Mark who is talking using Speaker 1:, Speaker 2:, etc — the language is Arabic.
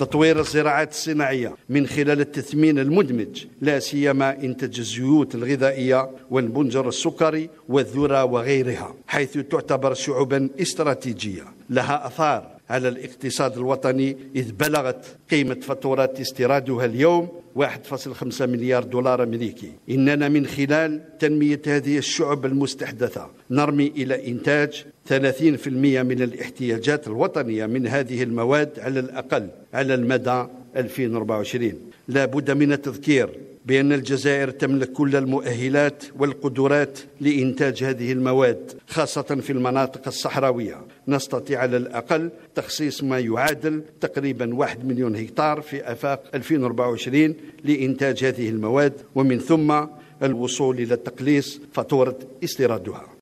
Speaker 1: تطوير الزراعات الصناعية من خلال التثمين المدمج، لا سيما إنتاج الزيوت الغذائية والبنجر السكري والذرة وغيرها، حيث تعتبر شعوبا استراتيجية لها أثار على الاقتصاد الوطني، إذ بلغت قيمة فاتورات استيرادها اليوم 1.5 مليار دولار أمريكي. إننا من خلال تنمية هذه الشعوب المستحدثة نرمي إلى إنتاج 30% من الاحتياجات الوطنية من هذه المواد على الأقل على المدى 2024. لا بد من التذكير بأن الجزائر تملك كل المؤهلات والقدرات لإنتاج هذه المواد، خاصة في المناطق الصحراوية. نستطيع على الأقل تخصيص ما يعادل تقريبا 1 مليون هكتار في آفاق 2024 لإنتاج هذه المواد، ومن ثم الوصول إلى تقليص فاتورة استيرادها.